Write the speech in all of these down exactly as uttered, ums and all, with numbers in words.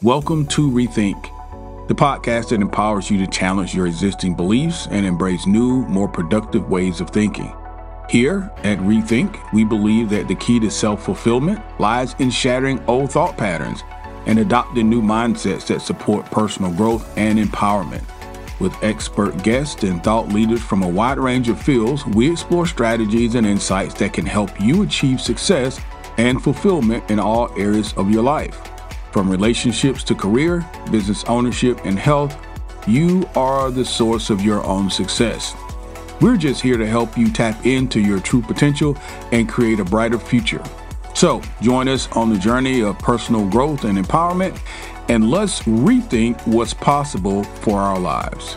Welcome to Rethink, the podcast that empowers you to challenge your existing beliefs and embrace new, more productive ways of thinking. Here at Rethink, we believe that the key to self-fulfillment lies in shattering old thought patterns and adopting new mindsets that support personal growth and empowerment. With expert guests and thought leaders from a wide range of fields, we explore strategies and insights that can help you achieve success and fulfillment in all areas of your life. From relationships to career, business ownership, and health, you are the source of your own success. We're just here to help you tap into your true potential and create a brighter future. So join us on the journey of personal growth and empowerment, and let's rethink what's possible for our lives.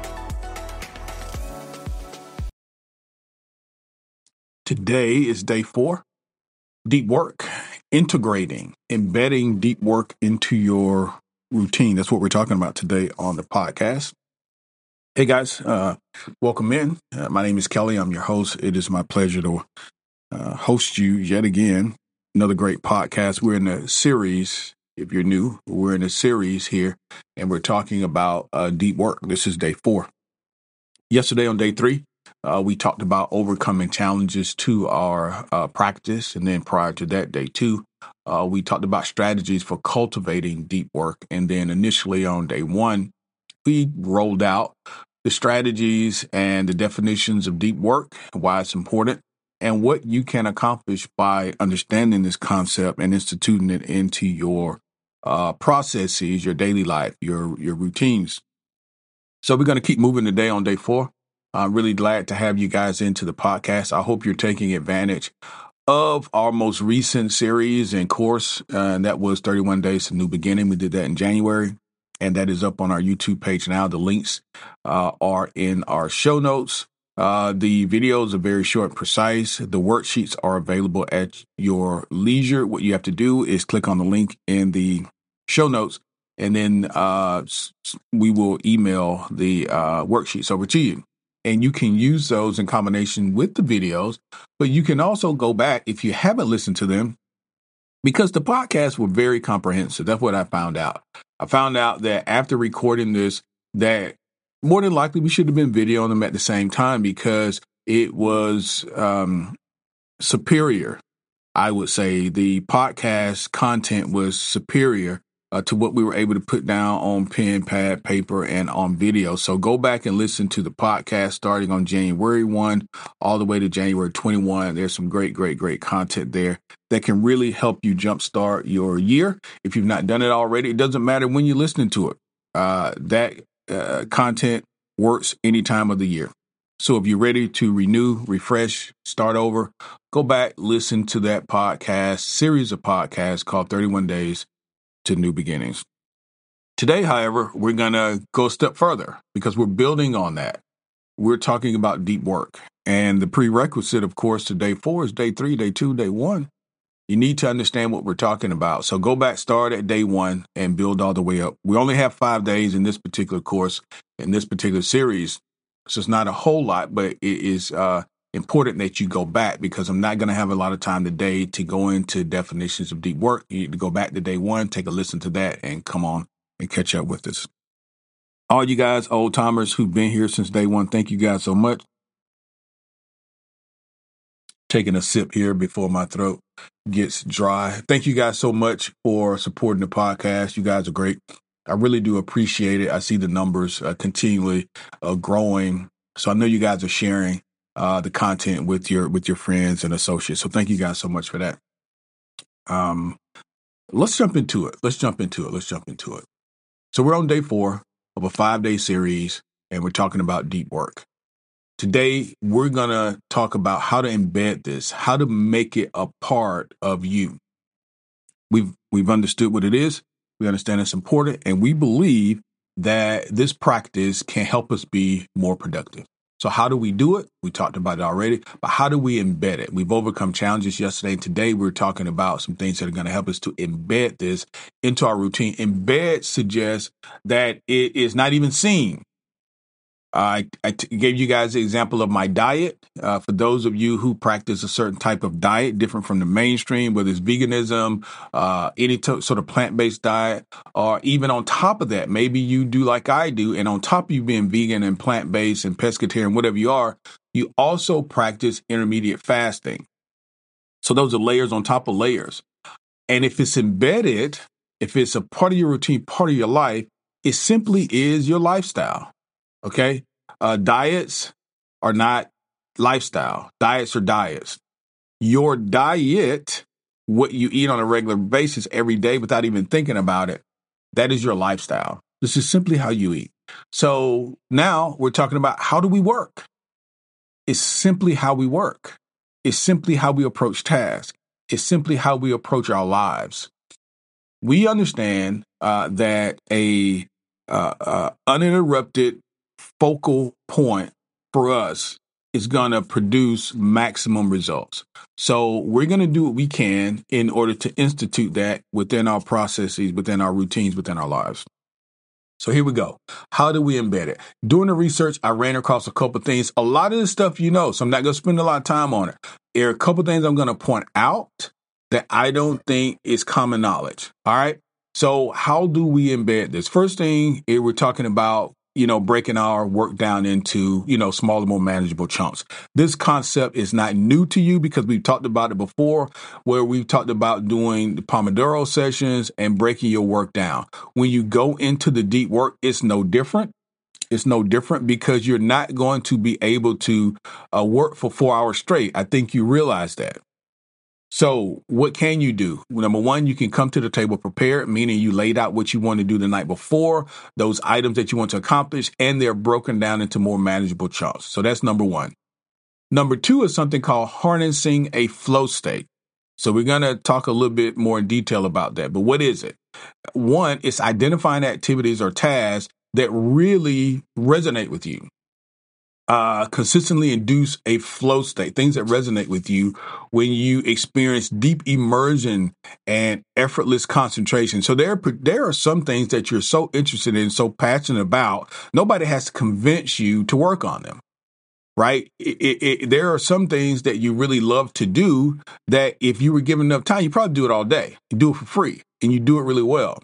Today is day four, deep work, integrating, embedding deep work into your routine. That's what we're talking about today on the podcast. Hey guys, uh, welcome in. Uh, my name is Kelly. I'm your host. It is my pleasure to uh, host you yet again. Another great podcast. We're in a series. If you're new, we're in a series here, and we're talking about uh, deep work. This is day four. Yesterday on day three, uh, we talked about overcoming challenges to our uh, practice. And then prior to that, day two, uh, we talked about strategies for cultivating deep work. And then initially on day one, we rolled out the strategies and the definitions of deep work, why it's important, and what you can accomplish by understanding this concept and instituting it into your uh, processes, your daily life, your your routines. So we're going to keep moving today on day four. I'm really glad to have you guys into the podcast. I hope you're taking advantage of our most recent series and course, uh, and that was thirty-one Days to New Beginning. We did that in January, and that is up on our YouTube page now. The links uh, are in our show notes. Uh, the videos are very short and precise. The worksheets are available at your leisure. What you have to do is click on the link in the show notes, and then uh, we will email the uh, worksheets over to you. And you can use those in combination with the videos, but you can also go back if you haven't listened to them, because the podcasts were very comprehensive. That's what I found out. I found out that after recording this, that more than likely we should have been videoing them at the same time, because it was um, superior. I would say the podcast content was superior uh, to what we were able to put down on pen, pad, paper, and on video. So go back and listen to the podcast starting on January first all the way to January twenty-first. There's some great, great, great content there that can really help you jumpstart your year. If you've not done it already, it doesn't matter when you're listening to it. Uh, that uh, content works any time of the year. So if you're ready to renew, refresh, start over, go back, listen to that podcast, series of podcasts called thirty-one Days to New Beginnings. Today, however, we're going to go a step further because we're building on that. We're talking about deep work. And the prerequisite, of course, to day four is day three, day two, day one. You need to understand what we're talking about. So go back, start at day one, and build all the way up. We only have five days in this particular course, in this particular series. So it's not a whole lot, but it is uh, important that you go back, because I'm not going to have a lot of time today to go into definitions of deep work. You need to go back to day one, take a listen to that, and come on and catch up with us. All you guys, old timers who've been here since day one, thank you guys so much. Taking a sip here before my throat gets dry. Thank you guys so much for supporting the podcast. You guys are great. I really do appreciate it. I see the numbers uh, continually uh, growing. So I know you guys are sharing uh, the content with your with your friends and associates. So thank you guys so much for that. Um, let's jump into it. Let's jump into it. Let's jump into it. So we're on day four of a five-day series, and we're talking about deep work. Today, we're going to talk about how to embed this, how to make it a part of you. We've we've understood what it is. We understand it's important, and we believe that this practice can help us be more productive. So how do we do it? We talked about it already, but how do we embed it? We've overcome challenges yesterday, and today we're talking about some things that are going to help us to embed this into our routine. Embed suggests that it is not even seen. I, I t- gave you guys the example of my diet. Uh, for those of you who practice a certain type of diet, different from the mainstream, whether it's veganism, uh, any t- sort of plant-based diet, or even on top of that, maybe you do like I do, and on top of you being vegan and plant-based and pescatarian, whatever you are, you also practice intermediate fasting. So those are layers on top of layers. And if it's embedded, if it's a part of your routine, part of your life, it simply is your lifestyle. Okay. Uh, diets are not lifestyle. Diets are diets. Your diet, what you eat on a regular basis every day without even thinking about it, that is your lifestyle. This is simply how you eat. So now we're talking about how do we work? It's simply how we work. It's simply how we approach tasks. It's simply how we approach our lives. We understand uh, that a uh, uh, uninterrupted focal point for us is going to produce maximum results. So we're going to do what we can in order to institute that within our processes, within our routines, within our lives. So here we go. How do we embed it? Doing the research, I ran across a couple of things. A lot of this stuff you know, so I'm not going to spend a lot of time on it. There are a couple of things I'm going to point out that I don't think is common knowledge. All right. So how do we embed this? First thing, eh, we're talking about, you know, breaking our work down into, you know, smaller, more manageable chunks. This concept is not new to you because we've talked about it before, where we've talked about doing the Pomodoro sessions and breaking your work down. When you go into the deep work, it's no different. It's no different because you're not going to be able to uh, work for four hours straight. I think you realize that. So what can you do? Well, number one, you can come to the table prepared, meaning you laid out what you want to do the night before, those items that you want to accomplish, and they're broken down into more manageable chunks. So that's number one. Number two is something called harnessing a flow state. So we're going to talk a little bit more in detail about that. But what is it? One, it's identifying activities or tasks that really resonate with you. Uh, consistently induce a flow state, things that resonate with you when you experience deep immersion and effortless concentration. So there, there are some things that you're so interested in, so passionate about, nobody has to convince you to work on them, right? It, it, it, there are some things that you really love to do that if you were given enough time, you probably do it all day. You do it for free and you do it really well.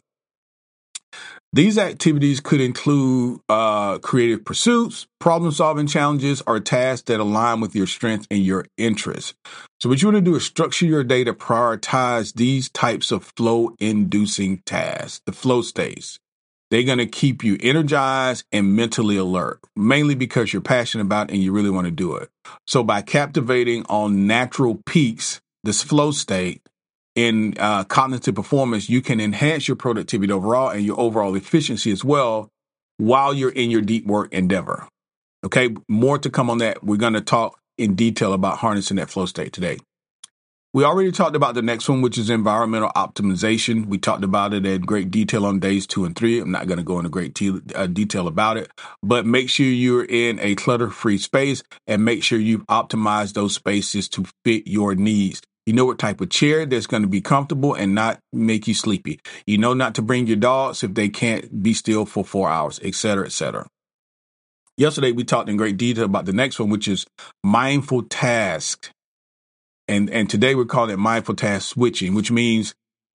These activities could include uh, creative pursuits, problem-solving challenges, or tasks that align with your strengths and your interests. So what you want to do is structure your day to prioritize these types of flow-inducing tasks, the flow states. They're going to keep you energized and mentally alert, mainly because you're passionate about it and you really want to do it. So by captivating on natural peaks, this flow state, in uh, cognitive performance, you can enhance your productivity overall and your overall efficiency as well while you're in your deep work endeavor. Okay, more to come on that. We're going to talk in detail about harnessing that flow state today. We already talked about the next one, which is environmental optimization. We talked about it in great detail on days two and three. I'm not going to go into great te- uh, detail about it, but make sure you're in a clutter-free space and make sure you've optimized those spaces to fit your needs. You know what type of chair that's going to be comfortable and not make you sleepy. You know not to bring your dogs if they can't be still for four hours, et cetera, et cetera. Yesterday, we talked in great detail about the next one, which is mindful task. And, and today we're calling it mindful task switching, which means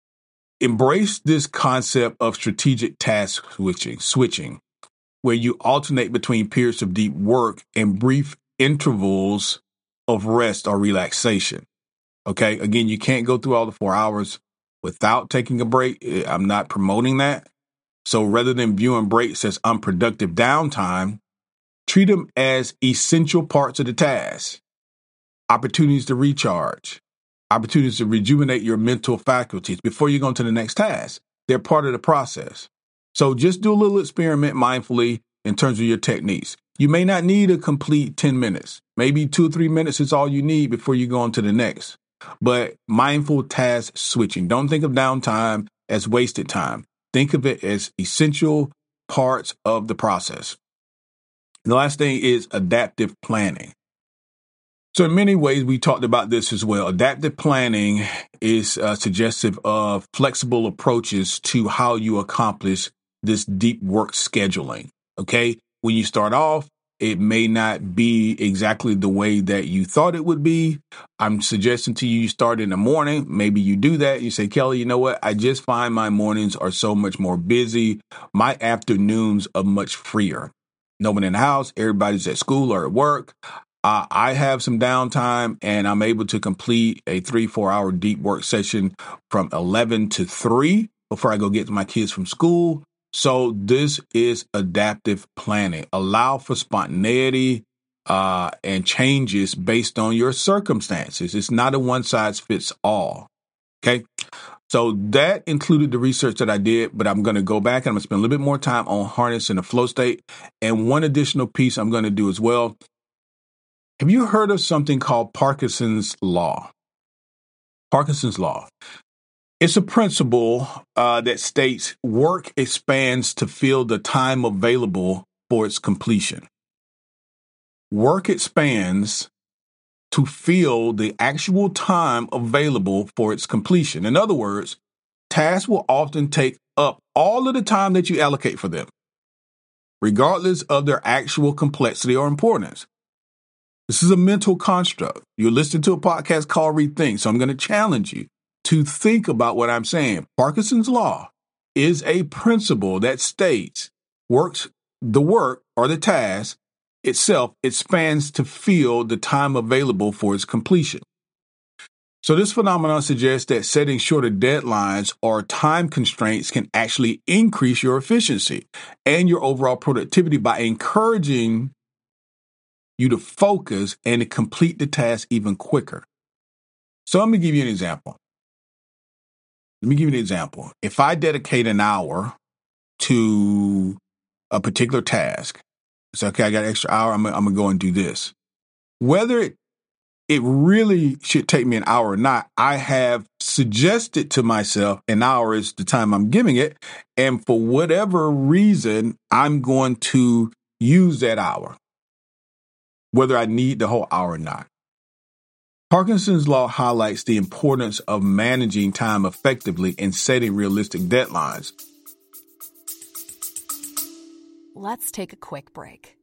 embrace this concept of strategic task switching, switching, where you alternate between periods of deep work and brief intervals of rest or relaxation. Okay. Again, you can't go through all the four hours without taking a break. I'm not promoting that. So rather than viewing breaks as unproductive downtime, treat them as essential parts of the task. Opportunities to recharge, opportunities to rejuvenate your mental faculties before you go into the next task. They're part of the process. So just do a little experiment mindfully in terms of your techniques. You may not need a complete ten minutes. Maybe two or three minutes is all you need before you go on to the next. But mindful task switching. Don't think of downtime as wasted time. Think of it as essential parts of the process. The last thing is adaptive planning. So in many ways, we talked about this as well. Adaptive planning is uh, suggestive of flexible approaches to how you accomplish this deep work scheduling. Okay. When you start off, It may not be exactly the way that you thought it would be. I'm suggesting to you, you start in the morning. Maybe you do that. You say, Kelly, you know what? I just find my mornings are so much more busy. My afternoons are much freer. No one in the house. Everybody's at school or at work. Uh, I have some downtime and I'm able to complete a three, four hour deep work session from eleven to three before I go get my kids from school. So this is adaptive planning. Allow for spontaneity uh, and changes based on your circumstances. It's not a one size fits all. Okay. So that included the research that I did, but I'm going to go back and I'm going to spend a little bit more time on harnessing the flow state. And one additional piece I'm going to do as well. Have you heard of something called Parkinson's Law? Parkinson's Law. It's a principle uh, that states work expands to fill the time available for its completion. Work expands to fill the actual time available for its completion. In other words, tasks will often take up all of the time that you allocate for them, regardless of their actual complexity or importance. This is a mental construct. You're listening to a podcast called Rethink, so I'm going to challenge you to think about what I'm saying. Parkinson's Law is a principle that states works the work or the task itself expands to fill the time available for its completion. So this phenomenon suggests that setting shorter deadlines or time constraints can actually increase your efficiency and your overall productivity by encouraging you to focus and to complete the task even quicker. So let me give you an example. Let me give you an example. If I dedicate an hour to a particular task, it's okay, I got an extra hour, I'm, I'm going to go and do this. Whether it, it really should take me an hour or not, I have suggested to myself an hour is the time I'm giving it. And for whatever reason, I'm going to use that hour, whether I need the whole hour or not. Parkinson's Law highlights the importance of managing time effectively and setting realistic deadlines. Let's take a quick break.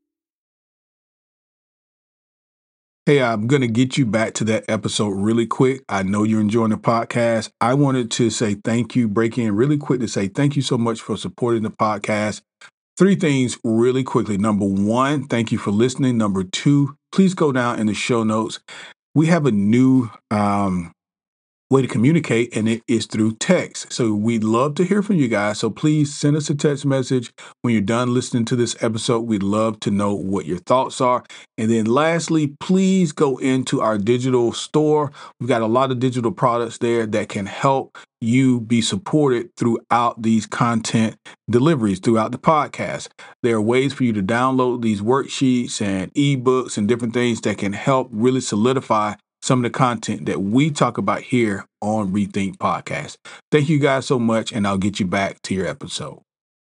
Hey, I'm going to get you back to that episode really quick. I know you're enjoying the podcast. I wanted to say thank you, break in really quick to say thank you so much for supporting the podcast. Three things really quickly. Number one, thank you for listening. Number two, please go down in the show notes. We have a new um, way to communicate, and it is through text. So we'd love to hear from you guys. So please send us a text message when you're done listening to this episode. We'd love to know what your thoughts are. And then lastly, please go into our digital store. We've got a lot of digital products there that can help you be supported throughout these content deliveries throughout the podcast. There are ways for you to download these worksheets and ebooks and different things that can help really solidify some of the content that we talk about here on Rethink Podcast. Thank you guys so much, and I'll get you back to your episode.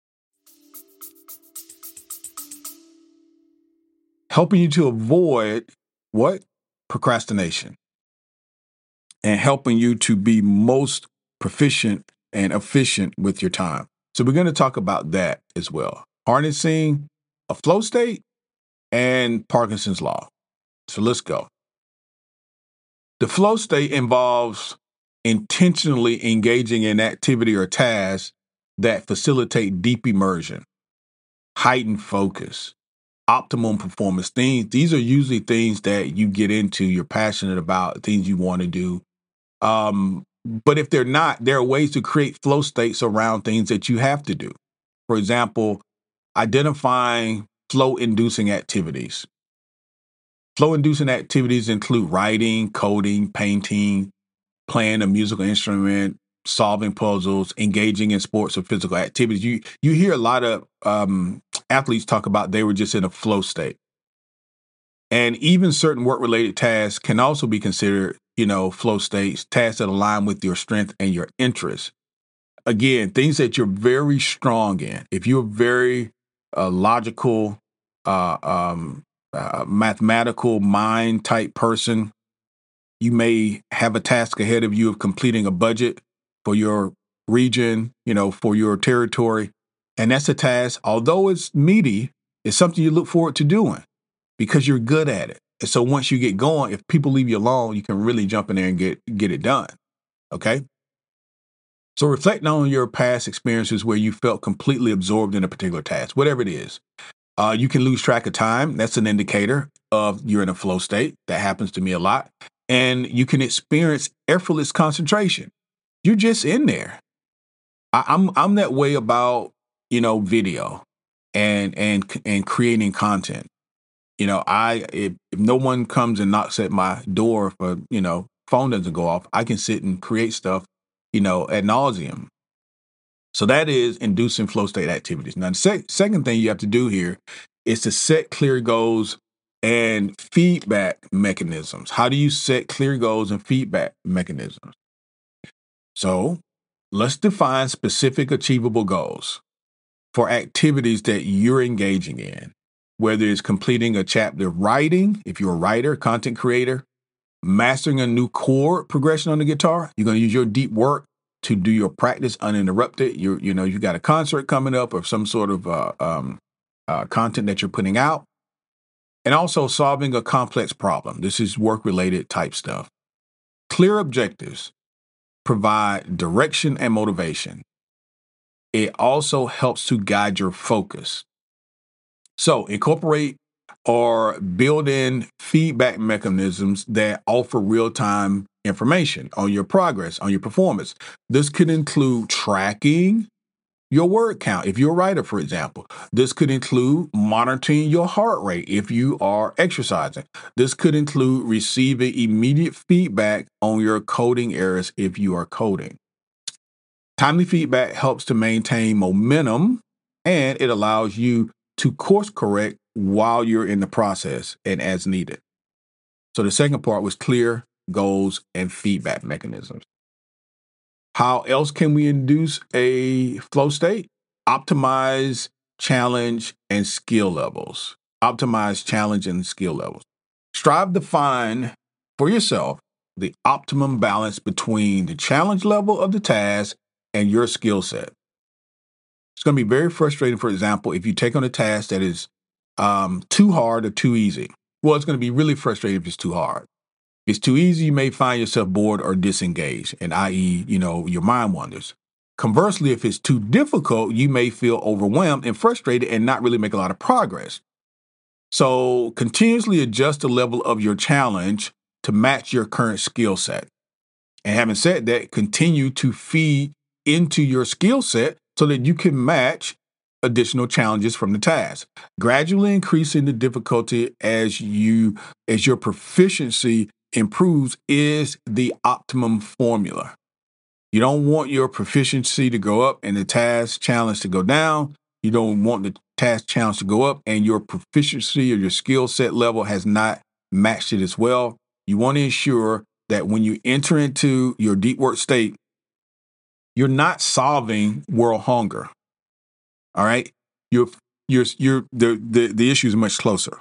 Helping you to avoid what? Procrastination. And helping you to be most proficient and efficient with your time. So we're going to talk about that as well. Harnessing a flow state and Parkinson's Law. So let's go. The flow state involves intentionally engaging in activity or tasks that facilitate deep immersion, heightened focus, optimum performance. Things, these are usually things that you get into, you're passionate about, things you want to do. Um, but if they're not, there are ways to create flow states around things that you have to do. For example, identifying flow-inducing activities. Flow-inducing activities include writing, coding, painting, playing a musical instrument, solving puzzles, engaging in sports or physical activities. You you hear a lot of um, athletes talk about they were just in a flow state. And even certain work-related tasks can also be considered, you know, flow states, tasks that align with your strength and your interests. Again, things that you're very strong in. If you're very uh, logical, uh, um, uh, mathematical mind type person, you may have a task ahead of you of completing a budget for your region, you know, for your territory. And that's a task, although it's meaty, It's something you look forward to doing because you're good at it. And so once you get going, if people leave you alone, you can really jump in there and get, get it done. Okay? So reflect on your past experiences where you felt completely absorbed in a particular task, whatever it is. Uh, you can lose track of time. That's an indicator of you're in a flow state. That happens to me a lot. And you can experience effortless concentration. You're just in there. I, I'm I'm that way about, you know, video and and and creating content. You know, I if, if no one comes and knocks at my door for, you know, phone doesn't go off, I can sit and create stuff, you know, ad nauseum. So that is inducing flow state activities. Now, the sec- second thing you have to do here is to set clear goals and feedback mechanisms. How do you set clear goals and feedback mechanisms? So let's define specific achievable goals for activities that you're engaging in, whether it's completing a chapter of writing, if you're a writer, content creator, mastering a new chord progression on the guitar. You're going to use your deep work to do your practice uninterrupted. You you know, you got a concert coming up or some sort of uh, um, uh, content that you're putting out. And also solving a complex problem. This is work-related type stuff. Clear objectives provide direction and motivation. It also helps to guide your focus. So incorporate or build in feedback mechanisms that offer real-time information on your progress, on your performance. This could include tracking your word count. If you're a writer, for example, this could include monitoring your heart rate if you are exercising. This could include receiving immediate feedback on your coding errors if you are coding. Timely feedback helps to maintain momentum, and it allows you to course correct while you're in the process and as needed. So the second part was clear goals and feedback mechanisms. How else can we induce a flow state? Optimize challenge and skill levels. Optimize challenge and skill levels. Strive to find for yourself the optimum balance between the challenge level of the task and your skill set. It's going to be very frustrating, for example, if you take on a task that is um, too hard or too easy. Well, it's going to be really frustrating if it's too hard. If it's too easy, you may find yourself bored or disengaged, and that is, you know, your mind wanders. Conversely, if it's too difficult, you may feel overwhelmed and frustrated and not really make a lot of progress. So continuously adjust the level of your challenge to match your current skill set. And having said that, continue to feed into your skill set so that you can match additional challenges from the task, gradually increasing the difficulty as you as your proficiency improves is the optimum formula. You don't want your proficiency to go up and the task challenge to go down. You don't want the task challenge to go up and your proficiency or your skill set level has not matched it as well. You want to ensure that when you enter into your deep work state, you're not solving world hunger. All right? You're, you're, you're, the, the, the issue is much closer.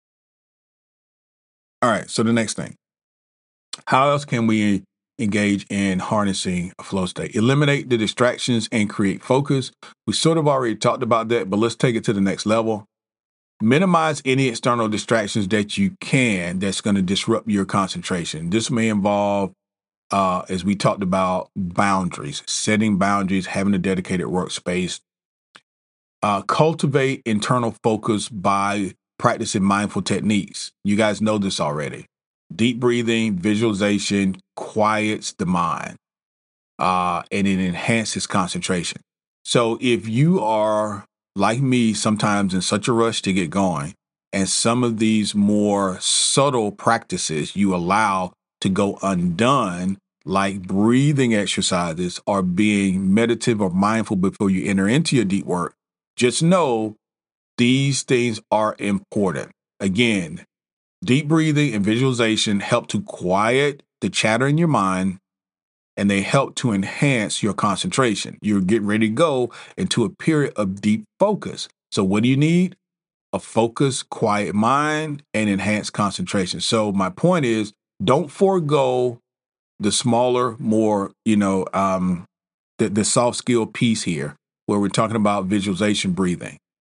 All right, so the next thing. How else can we engage in harnessing a flow state? Eliminate the distractions and create focus. We sort of already talked about that, but let's take it to the next level. Minimize any external distractions that you can that's going to disrupt your concentration. This may involve, uh, as we talked about, boundaries, setting boundaries, having a dedicated workspace. Uh, cultivate internal focus by practicing mindful techniques. You guys know this already. Deep breathing, visualization quiets the mind, uh, and it enhances concentration. So if you are like me, sometimes in such a rush to get going, and some of these more subtle practices you allow to go undone, like breathing exercises or being meditative or mindful before you enter into your deep work, just know these things are important. Again, deep breathing and visualization help to quiet the chatter in your mind, and they help to enhance your concentration. You're getting ready to go into a period of deep focus. So what do you need? A focused, quiet mind and enhanced concentration. So my point is, don't forego the smaller, more, you know, um, the, the soft skill piece here, where we're talking about visualization, breathing.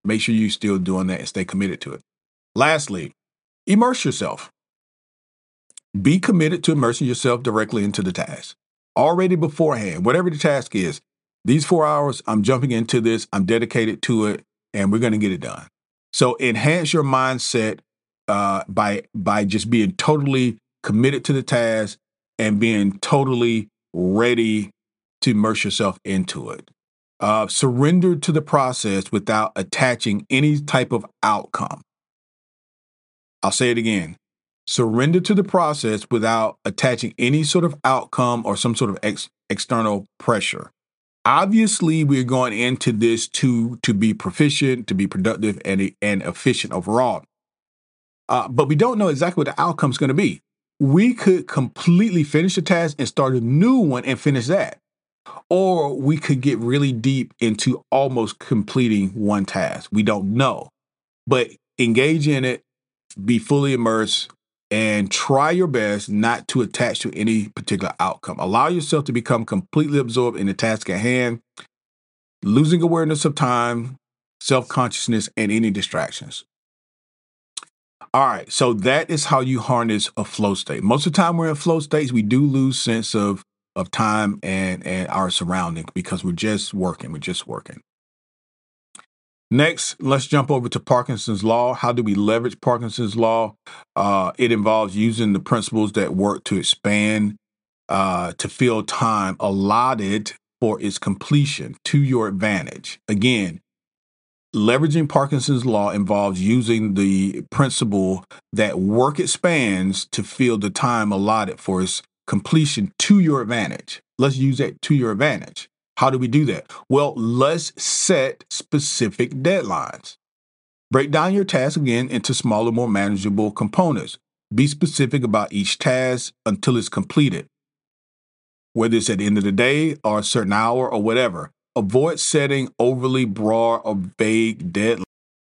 make sure you're still doing that and stay committed to it. Lastly, immerse yourself. Be committed to immersing yourself directly into the task. Already beforehand, whatever the task is, these four hours, I'm jumping into this, I'm dedicated to it, and we're going to get it done. So enhance your mindset uh, by by just being totally committed to the task and being totally ready to immerse yourself into it. Uh, surrender to the process without attaching any type of outcome. I'll say it again. Surrender to the process without attaching any sort of outcome or some sort of ex- external pressure. Obviously, we're going into this to, to be proficient, to be productive, and, and efficient overall. Uh, but we don't know exactly what the outcome is going to be. We could completely finish a task and start a new one and finish that. Or we could get really deep into almost completing one task. We don't know. But engage in it, be fully immersed, and try your best not to attach to any particular outcome. Allow yourself to become completely absorbed in the task at hand, losing awareness of time, self-consciousness, and any distractions. All right, so that is how you harness a flow state. Most of the time we're in flow states, we do lose sense of, of time and, and our surroundings because we're just working, we're just working. Next, let's jump over to Parkinson's Law. How do we leverage Parkinson's Law? Uh, it involves using the principles that work to expand, uh, to fill time allotted for its completion to your advantage. Again, leveraging Parkinson's Law involves using the principle that work expands to fill the time allotted for its completion to your advantage. Let's use that to your advantage. How do we do that? Well, let's set specific deadlines. Break down your task again into smaller, more manageable components. Be specific about each task until it's completed, whether it's at the end of the day or a certain hour or whatever. Avoid setting overly broad or vague deadlines.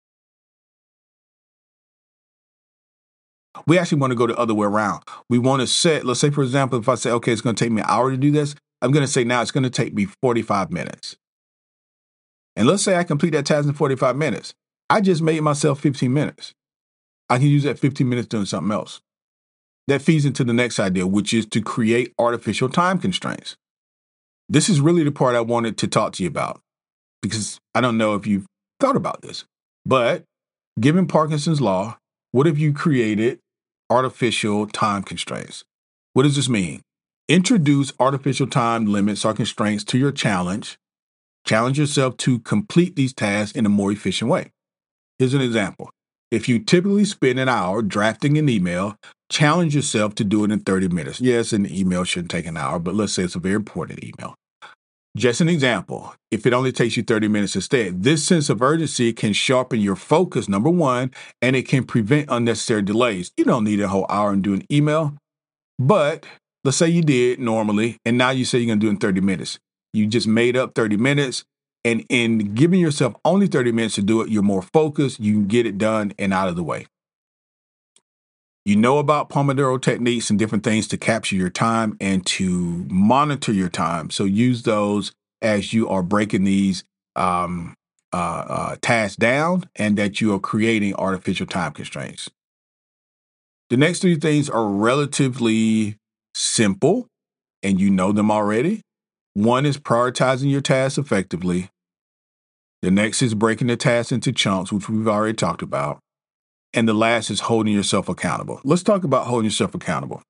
We actually want to go the other way around. We want to set, let's say, for example, if I say, okay, it's going to take me an hour to do this, I'm going to say now it's going to take me forty-five minutes. And let's say I complete that task in forty-five minutes. I just made myself fifteen minutes. I can use that fifteen minutes doing something else. That feeds into the next idea, which is to create artificial time constraints. This is really the part I wanted to talk to you about because I don't know if you've thought about this, but given Parkinson's Law, what if you created artificial time constraints? What does this mean? Introduce artificial time limits or constraints to your challenge. Challenge yourself to complete these tasks in a more efficient way. Here's an example. If you typically spend an hour drafting an email, challenge yourself to do it in thirty minutes. Yes, an email shouldn't take an hour, but let's say it's a very important email. Just an example, if it only takes you thirty minutes instead, this sense of urgency can sharpen your focus, number one, and it can prevent unnecessary delays. You don't need a whole hour and do an email, but let's say you did normally, and now you say you're going to do it in thirty minutes. You just made up thirty minutes, and in giving yourself only thirty minutes to do it, you're more focused, you can get it done and out of the way. You know about Pomodoro techniques and different things to capture your time and to monitor your time. So use those as you are breaking these um, uh, uh, tasks down and that you are creating artificial time constraints. The next three things are relatively simple, and you know them already. One is prioritizing your tasks effectively. The next is breaking the tasks into chunks, which we've already talked about. And the last is holding yourself accountable. Let's talk about holding yourself accountable.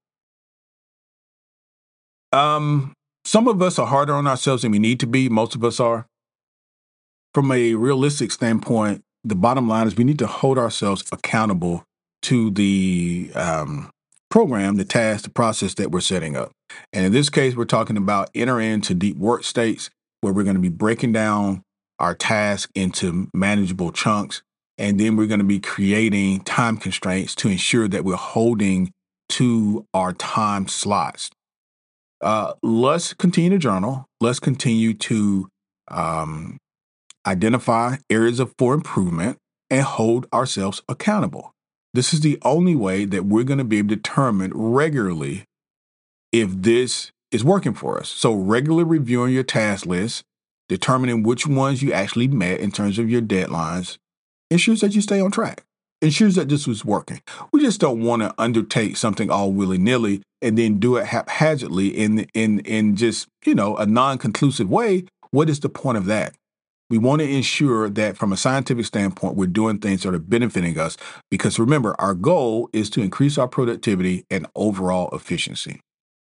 Um, some of us are harder on ourselves than we need to be. Most of us are. From a realistic standpoint, the bottom line is we need to hold ourselves accountable to the um, program, the task, the process that we're setting up. And in this case, we're talking about enter into deep work states where we're going to be breaking down our task into manageable chunks. And then we're going to be creating time constraints to ensure that we're holding to our time slots. Uh, let's continue to journal. Let's continue to um, identify areas of for improvement and hold ourselves accountable. This is the only way that we're going to be able to determine regularly if this is working for us. So regularly reviewing your task list, determining which ones you actually met in terms of your deadlines, ensures that you stay on track, ensures that this was working. We just don't want to undertake something all willy-nilly and then do it haphazardly in, in, in just, you know, a non-conclusive way. What is the point of that? We want to ensure that from a scientific standpoint, we're doing things that are benefiting us, because remember, our goal is to increase our productivity and overall efficiency.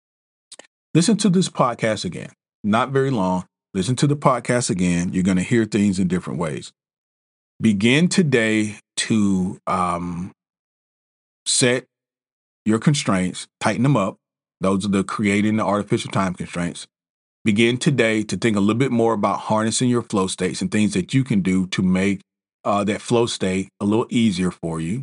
Listen to this podcast again. Not very long. Listen to the podcast again. You're going to hear things in different ways. Begin today to um, set your constraints, tighten them up. Those are the creating the artificial time constraints. Begin today to think a little bit more about harnessing your flow states and things that you can do to make uh, that flow state a little easier for you.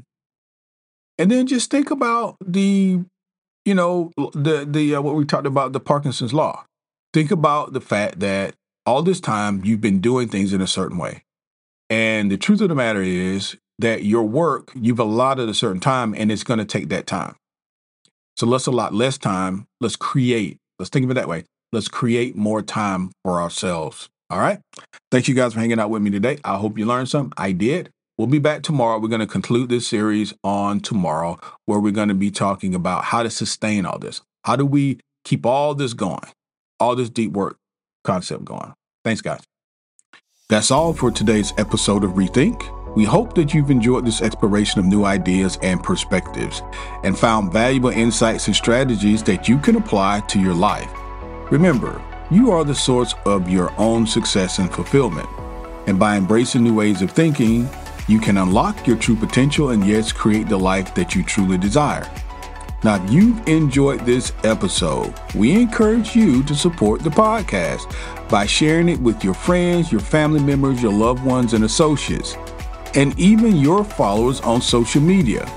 And then just think about the, you know, the the uh, what we talked about, the Parkinson's law. Think about the fact that all this time you've been doing things in a certain way. And the truth of the matter is that your work, you've allotted a certain time, and it's going to take that time. So let's allot less time. Let's create. Let's think of it that way. Let's create more time for ourselves. All right. Thank you guys for hanging out with me today. I hope you learned something. I did. We'll be back tomorrow. We're going to conclude this series on tomorrow, where we're going to be talking about how to sustain all this. How do we keep all this going? All this deep work concept going. Thanks, guys. That's all for today's episode of Rethink. We hope that you've enjoyed this exploration of new ideas and perspectives and found valuable insights and strategies that you can apply to your life. Remember, you are the source of your own success and fulfillment. And by embracing new ways of thinking, you can unlock your true potential and yes, create the life that you truly desire. Now, if you've enjoyed this episode, we encourage you to support the podcast by sharing it with your friends, your family members, your loved ones, and associates, and even your followers on social media.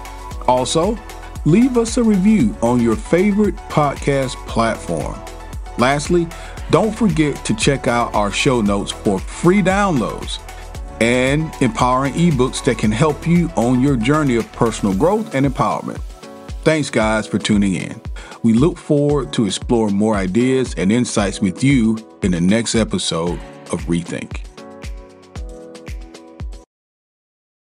Also, leave us a review on your favorite podcast platform. Lastly, don't forget to check out our show notes for free downloads and empowering ebooks that can help you on your journey of personal growth and empowerment. Thanks, guys, for tuning in. We look forward to exploring more ideas and insights with you in the next episode of Rethink.